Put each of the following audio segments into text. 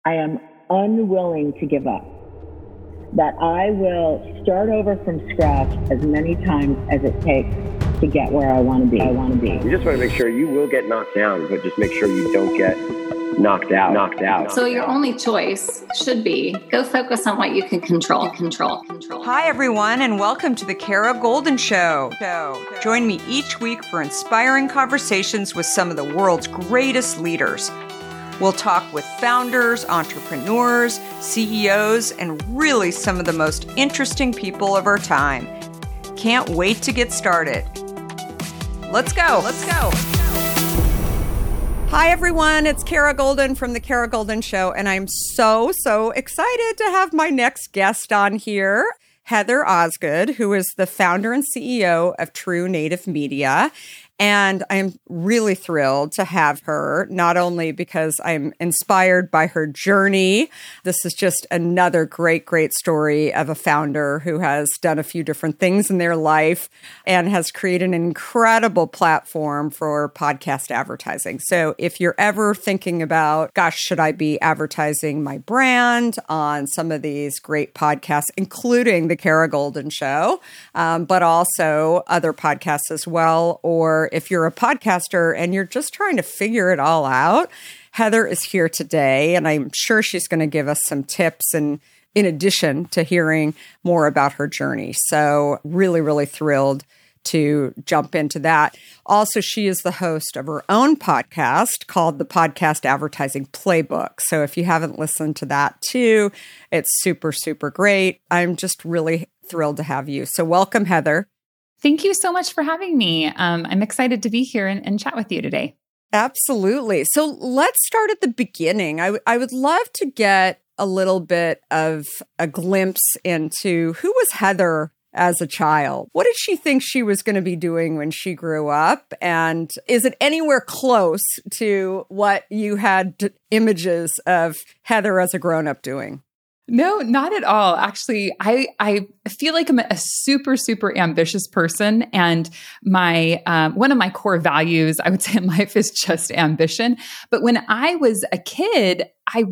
I am unwilling to give up. That I will start over from scratch as many times as it takes to get where I want to be. You just want to make sure you will get knocked down, but just make sure you don't get knocked out. So your only choice should be go focus on what you can control. Hi, everyone, and welcome to the Kara Goldin Show. Join me each week for inspiring conversations with some of the world's greatest leaders. We'll talk with founders, entrepreneurs, CEOs, and really some of the most interesting people of our time. Can't wait to get started. Let's go. Hi, everyone. It's Kara Goldin from The Kara Goldin Show, and I'm so excited to have my next guest on here, Heather Osgood, who is the founder and CEO of True Native Media. And I'm really thrilled to have her, not only because I'm inspired by her journey. This is just another great story of a founder who has done a few different things in their life and has created an incredible platform for podcast advertising. So if you're ever thinking about, gosh, should I be advertising my brand on some of these great podcasts, including The Kara Goldin Show, but also other podcasts as well, or if you're a podcaster and you're just trying to figure it all out, Heather is here today, and I'm sure she's going to give us some tips, and in addition to hearing more about her journey. So really thrilled to jump into that. Also, she is the host of her own podcast called the Podcast Advertising Playbook. So if you haven't listened to that too, it's super great. I'm just really thrilled to have you. So welcome, Heather. Thank you so much for having me. I'm excited to be here and chat with you today. Absolutely. So let's start at the beginning. I would love to get a little bit of a glimpse into who was Heather as a child. What did she think she was going to be doing when she grew up? And is it anywhere close to what you had images of Heather as a grown-up doing? No, not at all. Actually, I feel like I'm a super ambitious person, and my one of my core values, I would say, in life is just ambition. But when I was a kid,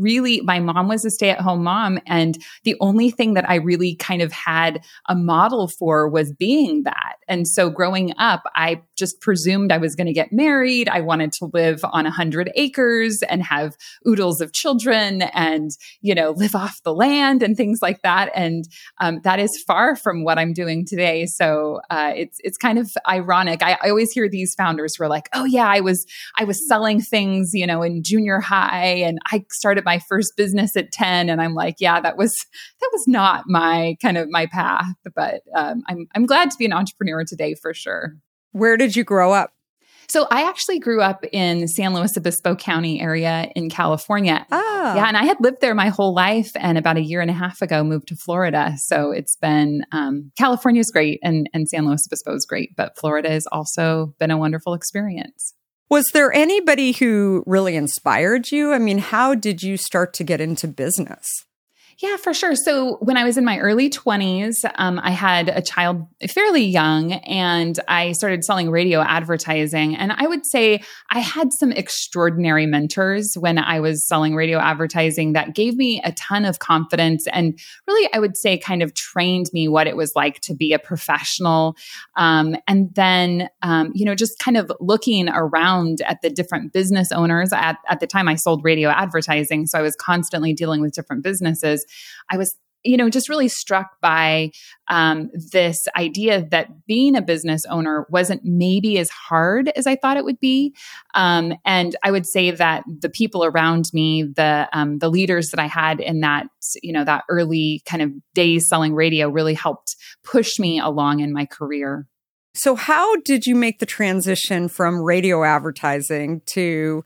my mom was a stay-at-home mom, and the only thing that I really kind of had a model for was being that. And so growing up, I just presumed I was going to get married. I wanted to live on 100 acres and have oodles of children and, live off the land and things like that. And that is far from what I'm doing today. So it's kind of ironic. I always hear these founders who are like, oh yeah, I was selling things, in junior high, and I started my first business at 10. And I'm like, yeah, that was not my path, but I'm glad to be an entrepreneur today for sure. Where did you grow up? So I actually grew up in San Luis Obispo County area in California. Ah. Yeah, and I had lived there my whole life, and about a year and a half ago moved to Florida. So it's been, California's great and San Luis Obispo is great, but Florida has also been a wonderful experience. Was there anybody who really inspired you? I mean, how did you start to get into business? Yeah, for sure. So when I was in my early 20s, I had a child fairly young, and I started selling radio advertising. And I would say I had some extraordinary mentors when I was selling radio advertising that gave me a ton of confidence and really, I would say, kind of trained me what it was like to be a professional. And then, just kind of looking around at the different business owners. At the time, I sold radio advertising, so I was constantly dealing with different businesses. I was, just really struck by this idea that being a business owner wasn't maybe as hard as I thought it would be. And I would say that the people around me, the leaders that I had in that, that early kind of days selling radio really helped push me along in my career. So how did you make the transition from radio advertising to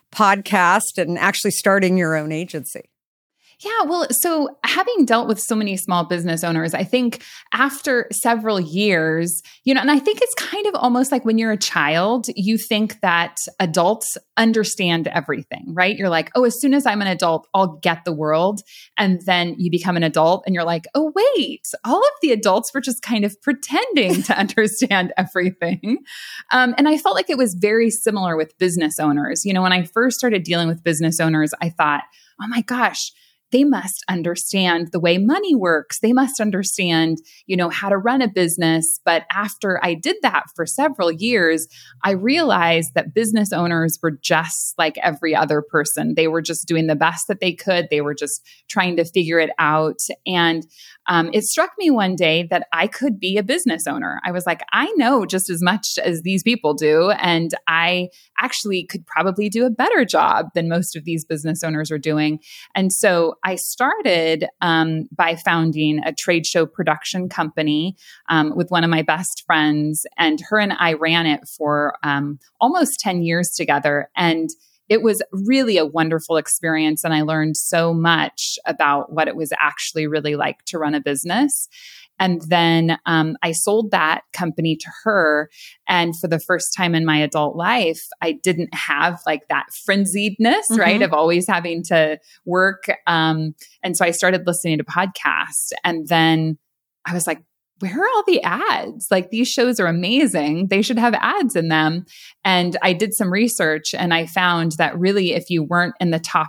podcast and actually starting your own agency? Yeah, well, so having dealt with so many small business owners, I think after several years, and I think it's kind of almost like when you're a child, you think that adults understand everything, right? You're like, oh, as soon as I'm an adult, I'll get the world. And then you become an adult and you're like, oh, wait, all of the adults were just kind of pretending to understand everything. And I felt like it was very similar with business owners. When I first started dealing with business owners, I thought, oh my gosh, they must understand the way money works. They must understand, how to run a business. But after I did that for several years, I realized that business owners were just like every other person. They were just doing the best that they could. They were just trying to figure it out. And it struck me one day that I could be a business owner. I was like, I know just as much as these people do. And I actually could probably do a better job than most of these business owners are doing. And so I started by founding a trade show production company with one of my best friends, and her and I ran it for almost 10 years together. And it was really a wonderful experience. And I learned so much about what it was actually really like to run a business. And then I sold that company to her. And for the first time in my adult life, I didn't have like that frenziedness, right, of always having to work. And so I started listening to podcasts. And then I was like, where are all the ads? Like, these shows are amazing. They should have ads in them. And I did some research and I found that really, if you weren't in the top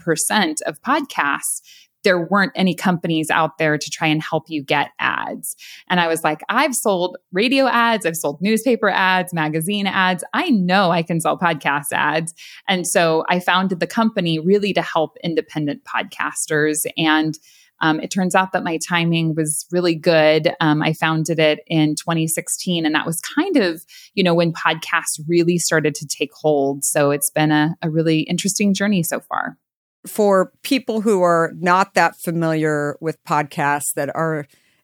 1% of podcasts, there weren't any companies out there to try and help you get ads. And I was like, I've sold radio ads, I've sold newspaper ads, magazine ads. I know I can sell podcast ads. And so I founded the company really to help independent podcasters. And it turns out that my timing was really good. I founded it in 2016, and that was kind of, when podcasts really started to take hold. So it's been a really interesting journey so far. For people who are not that familiar with podcasts, that are,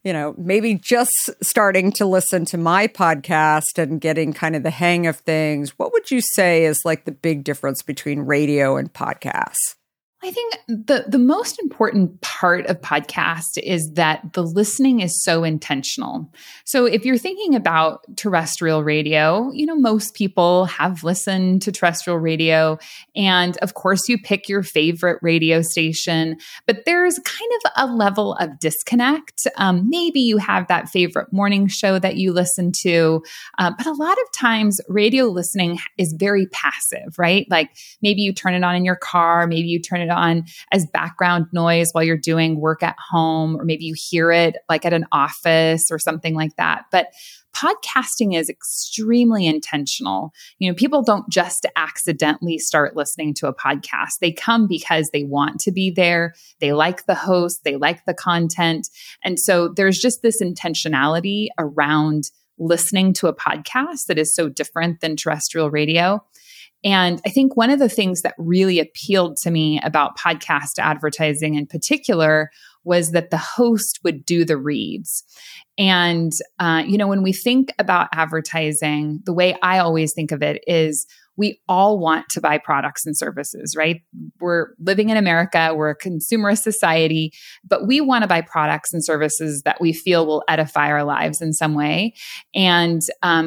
maybe just starting to listen to my podcast and getting kind of the hang of things, what would you say is like the big difference between radio and podcasts? I think the most important part of podcast is that the listening is so intentional. So if you're thinking about terrestrial radio, most people have listened to terrestrial radio. And of course, you pick your favorite radio station, but there's kind of a level of disconnect. Maybe you have that favorite morning show that you listen to. But a lot of times radio listening is very passive, right? Like maybe you turn it on in your car, maybe you turn it on as background noise while you're doing work at home, or maybe you hear it like at an office or something like that. But podcasting is extremely intentional. People don't just accidentally start listening to a podcast. They come because they want to be there. They like the host. They like the content. And so there's just this intentionality around listening to a podcast that is so different than terrestrial radio. And I think one of the things that really appealed to me about podcast advertising in particular was that the host would do the reads. And, when we think about advertising, the way I always think of it is we all want to buy products and services, right? We're living in America, we're a consumerist society, but we want to buy products and services that we feel will edify our lives in some way. And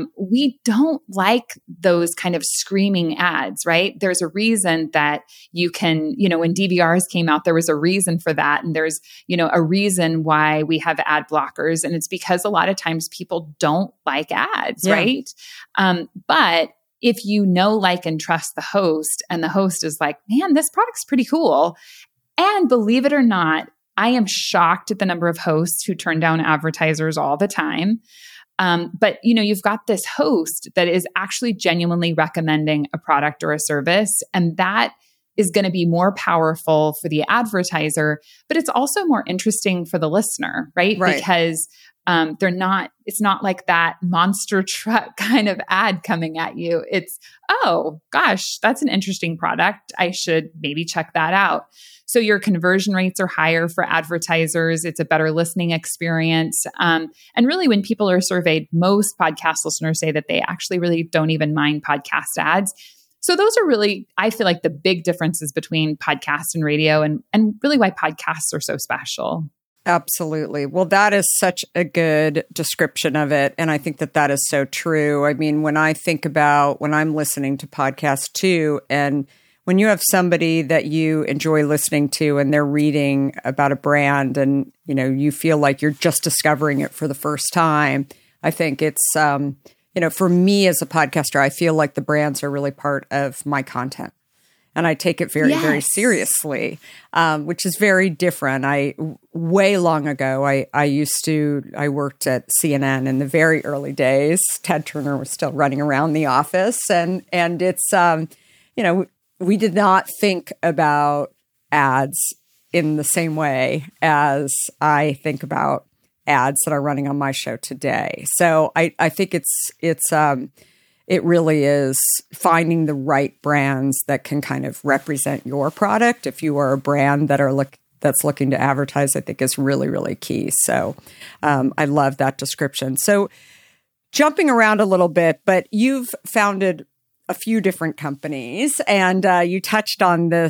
we don't like those kind of screaming ads, right? There's a reason that you can, when DVRs came out, there was a reason for that. And there's, a reason why we have ad blockers. And it's because a lot of times people don't like ads, right? But if you like, and trust the host, and the host is like, man, this product's pretty cool. And believe it or not, I am shocked at the number of hosts who turn down advertisers all the time. But you've got this host that is actually genuinely recommending a product or a service, and that is going to be more powerful for the advertiser, but it's also more interesting for the listener, right? Because it's not like that monster truck kind of ad coming at you. It's, oh gosh, that's an interesting product. I should maybe check that out. So your conversion rates are higher for advertisers. It's a better listening experience. And really, when people are surveyed, most podcast listeners say that they actually really don't even mind podcast ads. So those are really, I feel like, the big differences between podcast and radio, and really why podcasts are so special. Absolutely. Well, that is such a good description of it. And I think that is so true. I mean, when I think about when I'm listening to podcasts too, and when you have somebody that you enjoy listening to and they're reading about a brand and, you feel like you're just discovering it for the first time, I think it's, for me as a podcaster, I feel like the brands are really part of my content. and I take it very, very seriously, which is very different. Way long ago, I worked at CNN in the very early days. Ted Turner was still running around the office, and it's, we did not think about ads in the same way as I think about ads that are running on my show today. So I think it really is finding the right brands that can kind of represent your product. If you are a brand that's looking to advertise, I think is really, really key. So I love that description. So jumping around a little bit, but you've founded a few different companies, and you touched on this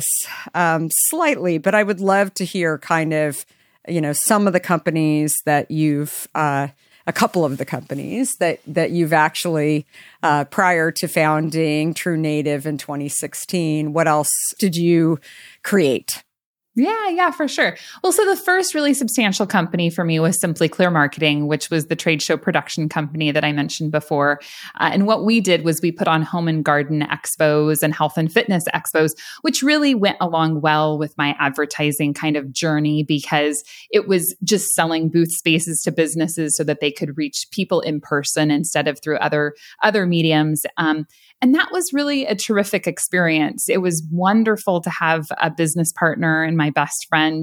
slightly, but I would love to hear kind of, some of the companies that you've, a couple of the companies that you've actually, prior to founding True Native in 2016, what else did you create? Yeah, for sure. Well, so the first really substantial company for me was Simply Clear Marketing, which was the trade show production company that I mentioned before. And what we did was we put on home and garden expos and health and fitness expos, which really went along well with my advertising kind of journey, because it was just selling booth spaces to businesses so that they could reach people in person instead of through other mediums. And that was really a terrific experience. It was wonderful to have a business partner and my best friend.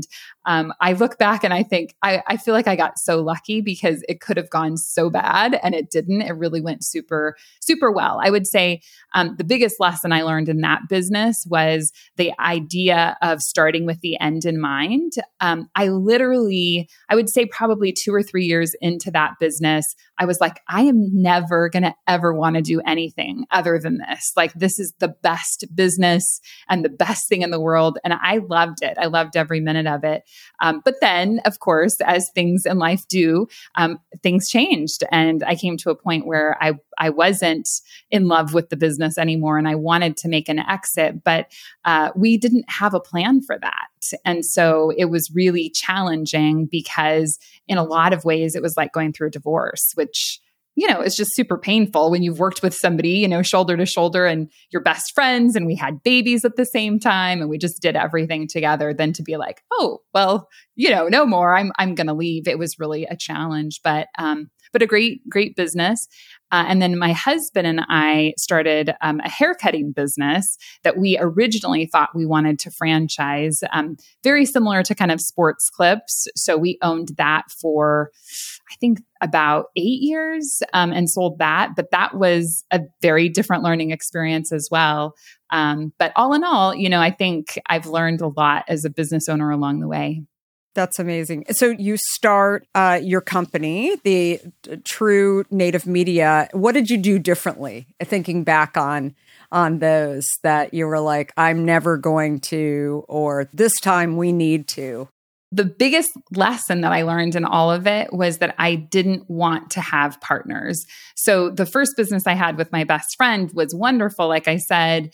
I look back and I think, I feel like I got so lucky, because it could have gone so bad and it didn't. It really went super, super well. I would say the biggest lesson I learned in that business was the idea of starting with the end in mind. I would say probably 2 or 3 years into that business, I was like, I am never going to ever want to do anything other than this. Like, this is the best business and the best thing in the world. And I loved it. I loved every minute of it. But then, of course, as things in life do, things changed. And I came to a point where I wasn't in love with the business anymore, and I wanted to make an exit, but we didn't have a plan for that. And so it was really challenging, because in a lot of ways, it was like going through a divorce, which, it's just super painful when you've worked with somebody, shoulder to shoulder, and you're best friends, and we had babies at the same time, and we just did everything together. Then to be like, oh, well, no more, I'm going to leave. It was really a challenge, but a great business. And then my husband and I started a haircutting business that we originally thought we wanted to franchise, very similar to kind of Sports Clips. So we owned that for, I think, about 8 years, and sold that. But that was a very different learning experience as well. But all in all, I think I've learned a lot as a business owner along the way. That's amazing. So you start your company, the True Native Media. What did you do differently? Thinking back on those that you were like, I'm never going to, or this time we need to. The biggest lesson that I learned in all of it was that I didn't want to have partners. So the first business I had with my best friend was wonderful, like I said,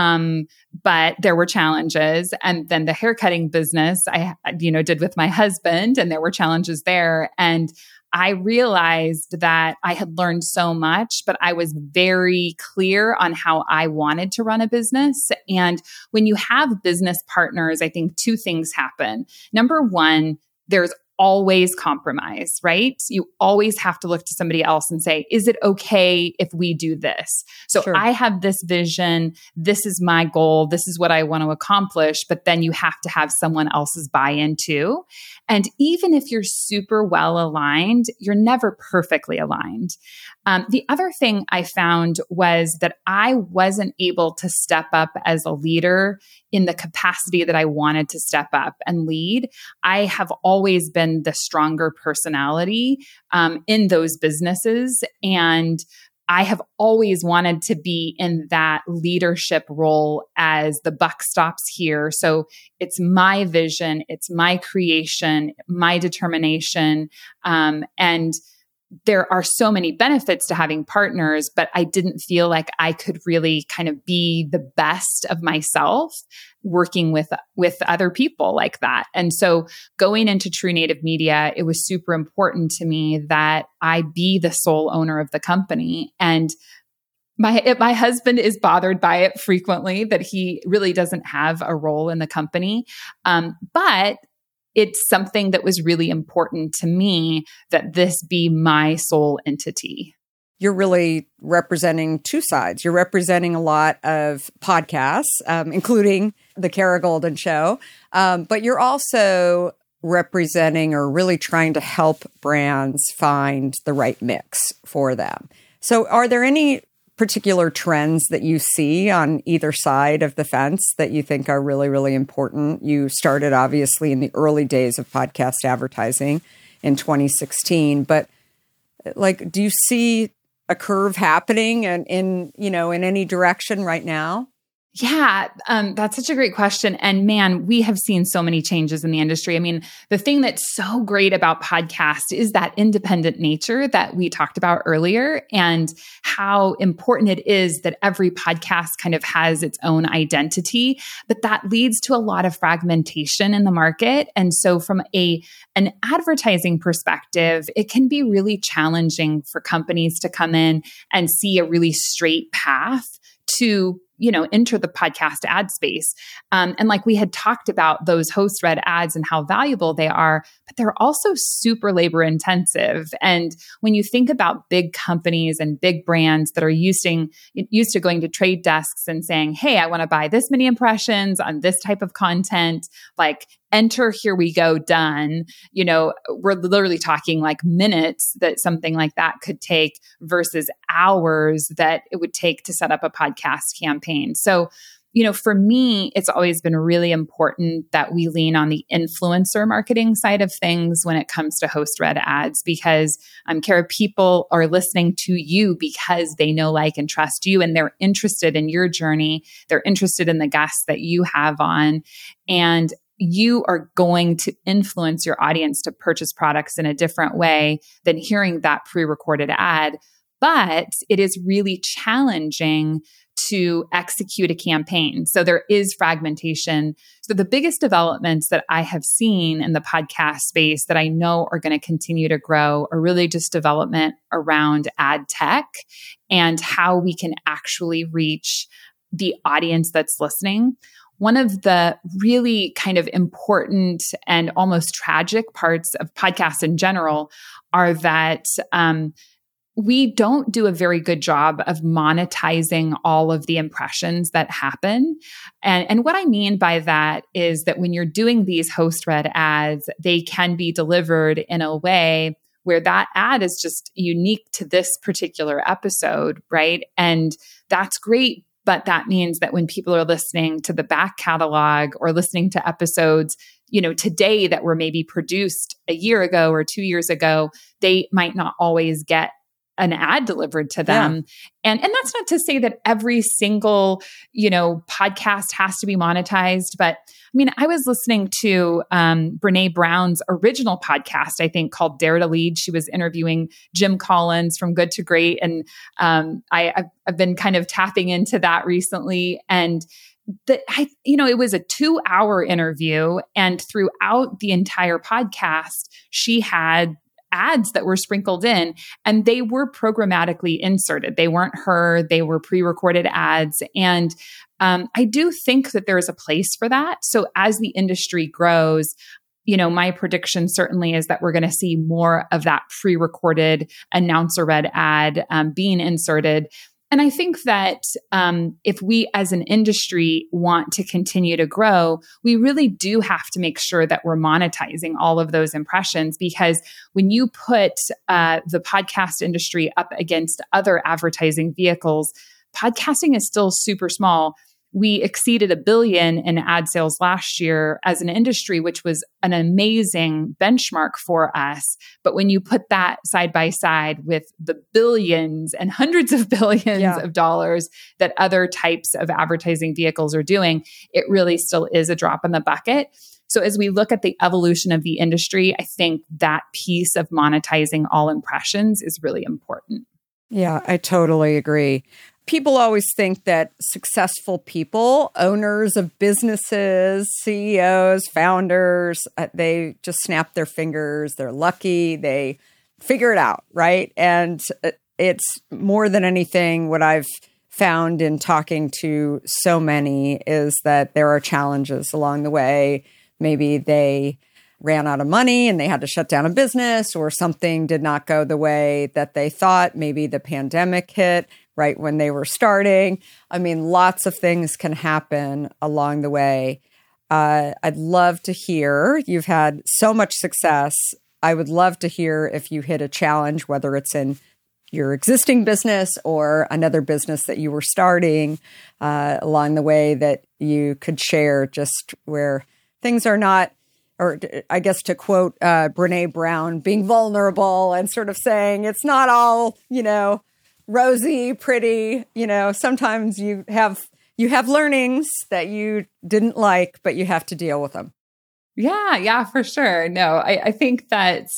but there were challenges. And then the haircutting business I, did with my husband, and there were challenges there. And I realized that I had learned so much, but I was very clear on how I wanted to run a business. And when you have business partners, I think 2 things happen. Number one, there's always compromise, right? You always have to look to somebody else and say, is it okay if we do this? So Sure. I have this vision. This is my goal. This is what I want to accomplish. But then you have to have someone else's buy-in too. And even if you're super well aligned, you're never perfectly aligned. The other thing I found was that I wasn't able to step up as a leader in the capacity that I wanted to step up and lead. I have always been the stronger personality in those businesses. And I have always wanted to be in that leadership role as the buck stops here. So it's my vision, it's my creation, my determination. And there are so many benefits to having partners, but I didn't feel like I could really kind of be the best of myself working with other people like that. And so going into True Native Media, it was super important to me that I be the sole owner of the company. And My husband is bothered by it frequently, that he really doesn't have a role in the company. But it's something that was really important to me, that this be my sole entity. You're really representing two sides. You're representing a lot of podcasts, including the Kara Goldin Show, but you're also representing or really trying to help brands find the right mix for them. So are there any particular trends that you see on either side of the fence that you think are really, really important? You started obviously in the early days of podcast advertising in 2016, but like, do you see a curve happening in any direction right now? Yeah, that's such a great question. And man, we have seen so many changes in the industry. I mean, the thing that's so great about podcasts is that independent nature that we talked about earlier, and how important it is that every podcast kind of has its own identity, but that leads to a lot of fragmentation in the market. And so from an advertising perspective, it can be really challenging for companies to come in and see a really straight path to enter the podcast ad space. And like we had talked about those host-read ads and how valuable they are, but they're also super labor intensive. And when you think about big companies and big brands that are used to going to trade desks and saying, hey, I want to buy this many impressions on this type of content, like enter, here we go, done. We're literally talking like minutes that something like that could take versus hours that it would take to set up a podcast campaign. So, for me, it's always been really important that we lean on the influencer marketing side of things when it comes to host-read ads, because Kara, people are listening to you because they know, like, and trust you, and they're interested in your journey. They're interested in the guests that you have on, and you are going to influence your audience to purchase products in a different way than hearing that pre-recorded ad. But it is really challenging to execute a campaign. So there is fragmentation. So the biggest developments that I have seen in the podcast space that I know are going to continue to grow are really just development around ad tech and how we can actually reach the audience that's listening. One of the really kind of important and almost tragic parts of podcasts in general are that we don't do a very good job of monetizing all of the impressions that happen. And what I mean by that is that when you're doing these host-read ads, they can be delivered in a way where that ad is just unique to this particular episode, right? And that's great. But that means that when people are listening to the back catalog or listening to episodes, today that were maybe produced a year ago or 2 years ago, they might not always get an ad delivered to them. Yeah. And that's not to say that every single, podcast has to be monetized. But I mean, I was listening to Brene Brown's original podcast, I think called Dare to Lead. She was interviewing Jim Collins from Good to Great. And I've been kind of tapping into that recently. And it was a 2-hour interview. And throughout the entire podcast, she had ads that were sprinkled in, and they were programmatically inserted. They weren't her, they were pre-recorded ads. And I do think that there is a place for that. So as the industry grows, my prediction certainly is that we're going to see more of that pre-recorded announcer-read ad being inserted. And I think that if we as an industry want to continue to grow, we really do have to make sure that we're monetizing all of those impressions, because when you put the podcast industry up against other advertising vehicles, podcasting is still super small. We exceeded $1 billion in ad sales last year as an industry, which was an amazing benchmark for us. But when you put that side by side with the billions and hundreds of billions of dollars that other types of advertising vehicles are doing, it really still is a drop in the bucket. So as we look at the evolution of the industry, I think that piece of monetizing all impressions is really important. Yeah, I totally agree. People always think that successful people, owners of businesses, CEOs, founders, they just snap their fingers. They're lucky. They figure it out, right? And it's more than anything what I've found in talking to so many is that there are challenges along the way. Maybe they ran out of money and they had to shut down a business, or something did not go the way that they thought. Maybe the pandemic hit right when they were starting. I mean, lots of things can happen along the way. I'd love to hear, you've had so much success. I would love to hear if you hit a challenge, whether it's in your existing business or another business that you were starting along the way, that you could share, just where things are not, or I guess to quote Brene Brown, being vulnerable and sort of saying it's not all, rosy, pretty. Sometimes you have learnings that you didn't like, but you have to deal with them. Yeah, for sure. No, I think that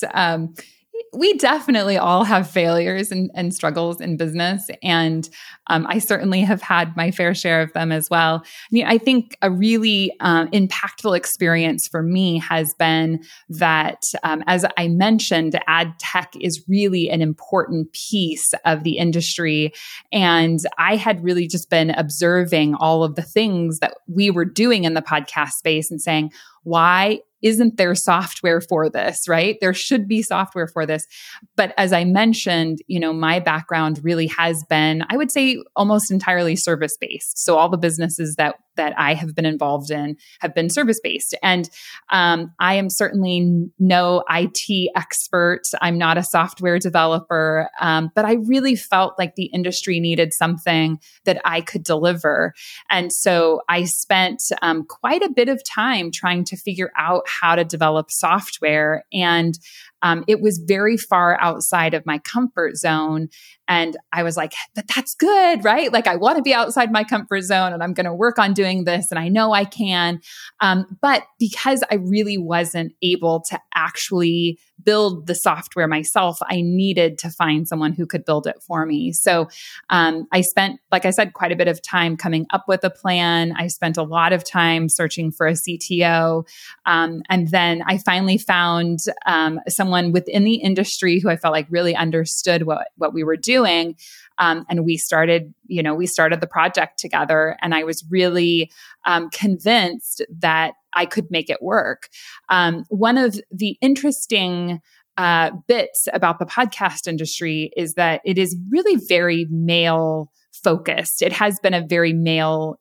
we definitely all have failures and struggles in business. And I certainly have had my fair share of them as well. I think a really impactful experience for me has been that, as I mentioned, ad tech is really an important piece of the industry. And I had really just been observing all of the things that we were doing in the podcast space and saying, why isn't there software for this, right? There should be software for this. But as I mentioned, my background really has been, I would say, almost entirely service-based. So all the businesses that I have been involved in have been service-based. And I am certainly no IT expert. I'm not a software developer. But I really felt like the industry needed something that I could deliver. And so I spent quite a bit of time trying to figure out how to develop software. And it was very far outside of my comfort zone. And I was like, but that's good, right? Like, I want to be outside my comfort zone and I'm going to work on doing this. And I know I can. But because I really wasn't able to actually build the software myself, I needed to find someone who could build it for me. So I spent, like I said, quite a bit of time coming up with a plan. I spent a lot of time searching for a CTO. And then I finally found someone within the industry who I felt like really understood what we were doing. And we started the project together, and I was really convinced that I could make it work. One of the interesting bits about the podcast industry is that it is really very male focused. It has been a very male,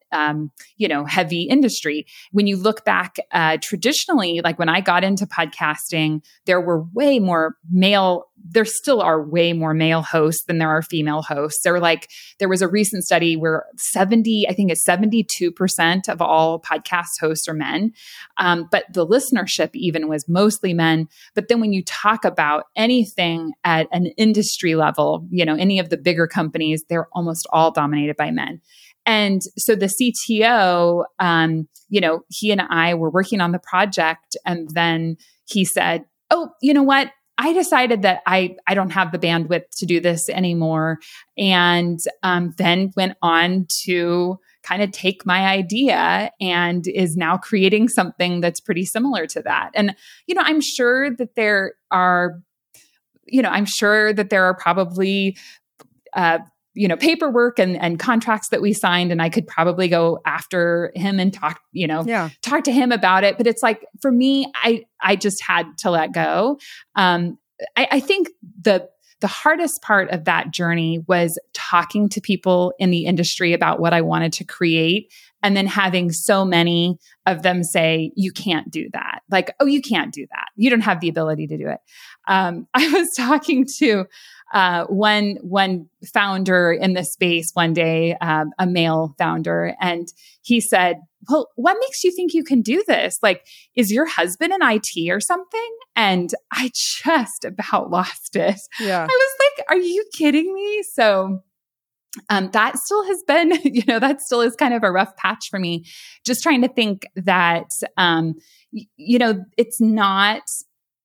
heavy industry. When you look back traditionally, like when I got into podcasting, there still are way more male hosts than there are female hosts. There was a recent study where 72% of all podcast hosts are men. But the listenership even was mostly men. But then when you talk about anything at an industry level, any of the bigger companies, they're almost all dominated by men. And so the CTO, he and I were working on the project, and then he said, oh, you know what? I decided that I don't have the bandwidth to do this anymore. And then went on to kind of take my idea and is now creating something that's pretty similar to that. And, I'm sure that there are probably, paperwork and contracts that we signed, and I could probably go after him and talk to him about it. But it's like, for me, I just had to let go. I think the hardest part of that journey was talking to people in the industry about what I wanted to create, and then having so many of them say, you can't do that. Like, oh, you can't do that. You don't have the ability to do it. I was talking to one founder in this space one day, a male founder, and he said, well, what makes you think you can do this? Like, is your husband in IT or something? And I just about lost it. Yeah. I was like, are you kidding me? So that still has been, that still is kind of a rough patch for me, just trying to think that, it's not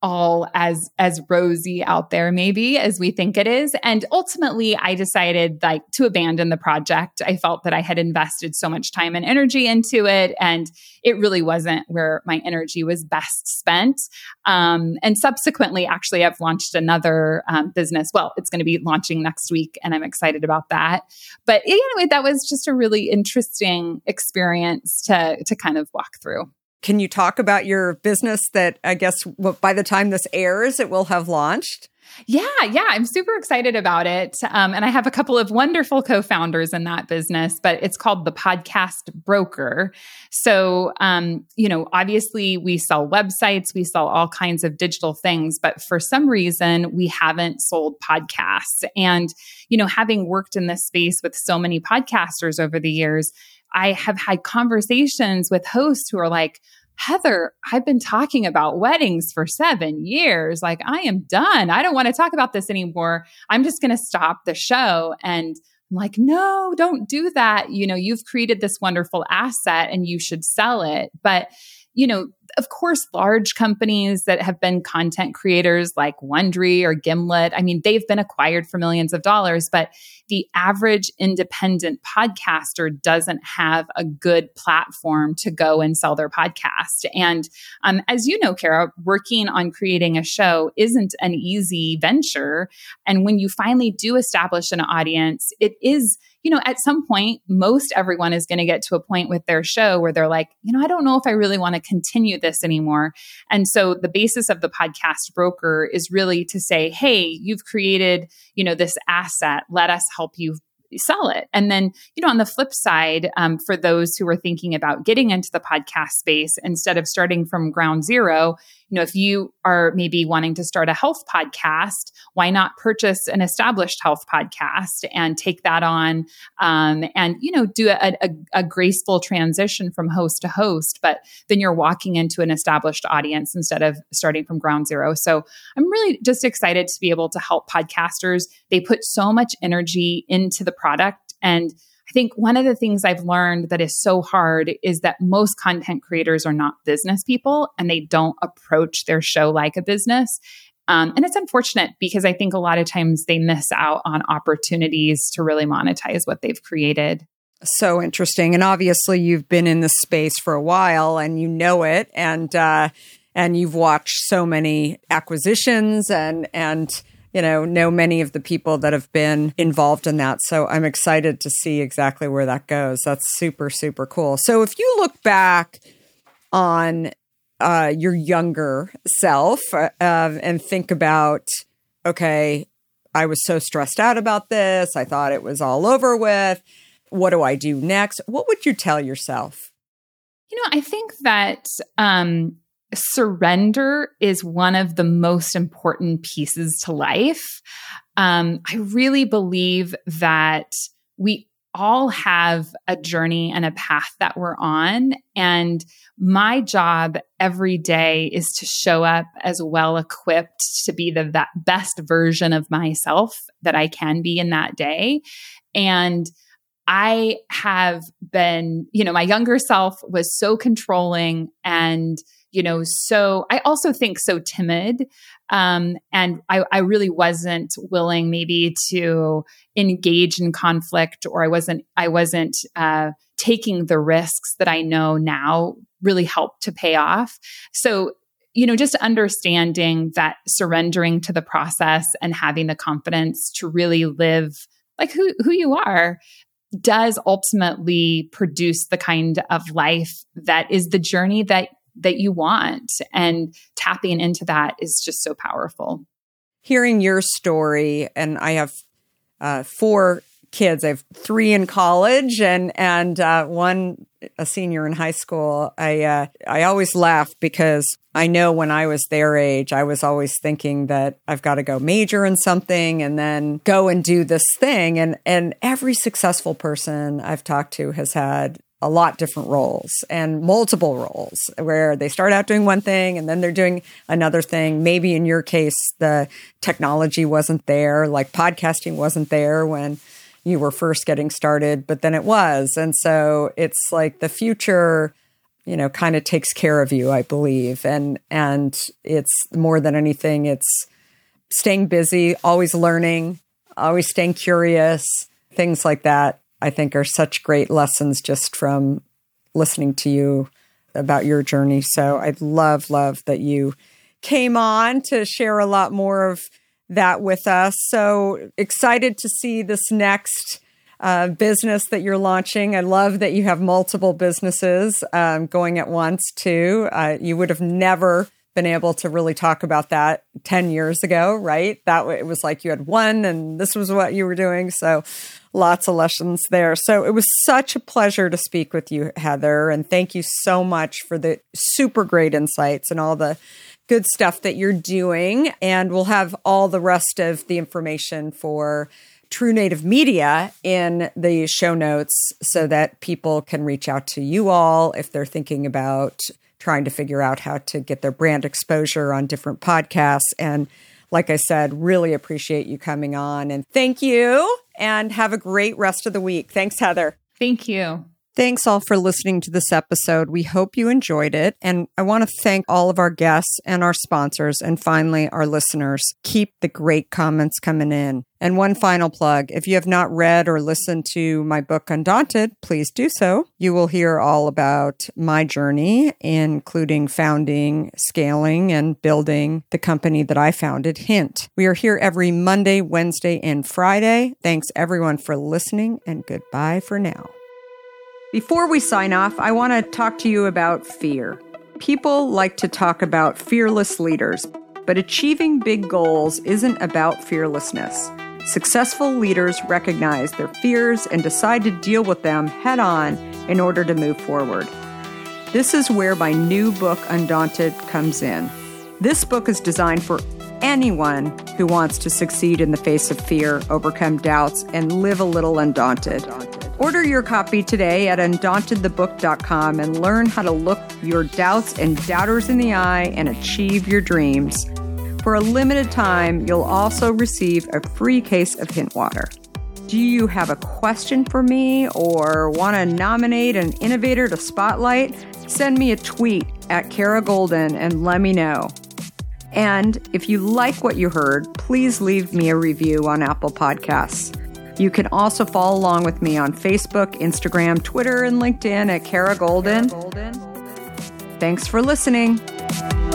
all as rosy out there maybe as we think it is. And ultimately I decided to abandon the project. I felt that I had invested so much time and energy into it, and it really wasn't where my energy was best spent. And subsequently, actually, I've launched another business. Well, it's going to be launching next week, and I'm excited about that. But anyway, that was just a really interesting experience to kind of walk through. Can you talk about your business that I guess by the time this airs, it will have launched? Yeah. I'm super excited about it. And I have a couple of wonderful co-founders in that business, but it's called The Podcast Broker. So, obviously we sell websites, we sell all kinds of digital things, but for some reason we haven't sold podcasts. And, having worked in this space with so many podcasters over the years, I have had conversations with hosts who are like, Heather, I've been talking about weddings for 7 years. I am done. I don't want to talk about this anymore. I'm just going to stop the show. And I'm like, no, don't do that. You've created this wonderful asset and you should sell it. But, of course, large companies that have been content creators like Wondery or Gimlet, they've been acquired for millions of dollars, but the average independent podcaster doesn't have a good platform to go and sell their podcast. And as you know, Kara, working on creating a show isn't an easy venture. And when you finally do establish an audience, it is, at some point, most everyone is going to get to a point with their show where they're like, I don't know if I really want to continue this anymore. And so the basis of the Podcast Broker is really to say, hey, you've created, this asset. Let us help you sell it. And then, on the flip side, for those who are thinking about getting into the podcast space, instead of starting from ground zero, if you are maybe wanting to start a health podcast, why not purchase an established health podcast and take that on, and, do a graceful transition from host to host, but then you're walking into an established audience instead of starting from ground zero. So I'm really just excited to be able to help podcasters. They put so much energy into the product. And I think one of the things I've learned that is so hard is that most content creators are not business people and they don't approach their show like a business. And it's unfortunate because I think a lot of times they miss out on opportunities to really monetize what they've created. So interesting. And obviously you've been in this space for a while and you know it. And you've watched so many acquisitions and know many of the people that have been involved in that. So I'm excited to see exactly where that goes. That's super, super cool. So if you look back on your younger self and think about, okay, I was so stressed out about this. I thought it was all over with. What do I do next? What would you tell yourself? I think that surrender is one of the most important pieces to life. I really believe that we all have a journey and a path that we're on. And my job every day is to show up as well equipped to be the best version of myself that I can be in that day. And I have been, my younger self was so controlling and so I also think so timid. And I really wasn't willing maybe to engage in conflict, or I wasn't taking the risks that I know now really helped to pay off. So, just understanding that surrendering to the process and having the confidence to really live like who you are does ultimately produce the kind of life that is the journey that you want. And tapping into that is just so powerful. Hearing your story, and I have 4 kids. I have 3 in college and one a senior in high school. I always laugh because I know when I was their age, I was always thinking that I've got to go major in something and then go and do this thing. And every successful person I've talked to has had a lot different roles and multiple roles where they start out doing one thing and then they're doing another thing. Maybe in your case, the technology wasn't there, like podcasting wasn't there when you were first getting started, but then it was. And so it's like the future kind of takes care of you, I believe. And it's more than anything, it's staying busy, always learning, always staying curious, things like that, I think are such great lessons just from listening to you about your journey. So I love that you came on to share a lot more of that with us. So excited to see this next business that you're launching. I love that you have multiple businesses going at once too. You would have never been able to really talk about that 10 years ago, right? It was like you had one and this was what you were doing. So lots of lessons there. So it was such a pleasure to speak with you, Heather. And thank you so much for the super great insights and all the good stuff that you're doing. And we'll have all the rest of the information for True Native Media in the show notes so that people can reach out to you all if they're thinking about trying to figure out how to get their brand exposure on different podcasts. And like I said, really appreciate you coming on. And thank you, and have a great rest of the week. Thanks, Heather. Thank you. Thanks all for listening to this episode. We hope you enjoyed it. And I want to thank all of our guests and our sponsors, and finally, our listeners. Keep the great comments coming in. And one final plug, if you have not read or listened to my book, Undaunted, please do so. You will hear all about my journey, including founding, scaling, and building the company that I founded, Hint. We are here every Monday, Wednesday, and Friday. Thanks everyone for listening, and goodbye for now. Before we sign off, I want to talk to you about fear. People like to talk about fearless leaders, but achieving big goals isn't about fearlessness. Successful leaders recognize their fears and decide to deal with them head on in order to move forward. This is where my new book, Undaunted, comes in. This book is designed for anyone who wants to succeed in the face of fear, overcome doubts, and live a little undaunted. Order your copy today at undauntedthebook.com and learn how to look your doubts and doubters in the eye and achieve your dreams. For a limited time, you'll also receive a free case of Hint water. Do you have a question for me or want to nominate an innovator to spotlight? Send me a tweet at Kara Goldin and let me know. And if you like what you heard, please leave me a review on Apple Podcasts. You can also follow along with me on Facebook, Instagram, Twitter, and LinkedIn at Kara Goldin. Thanks for listening.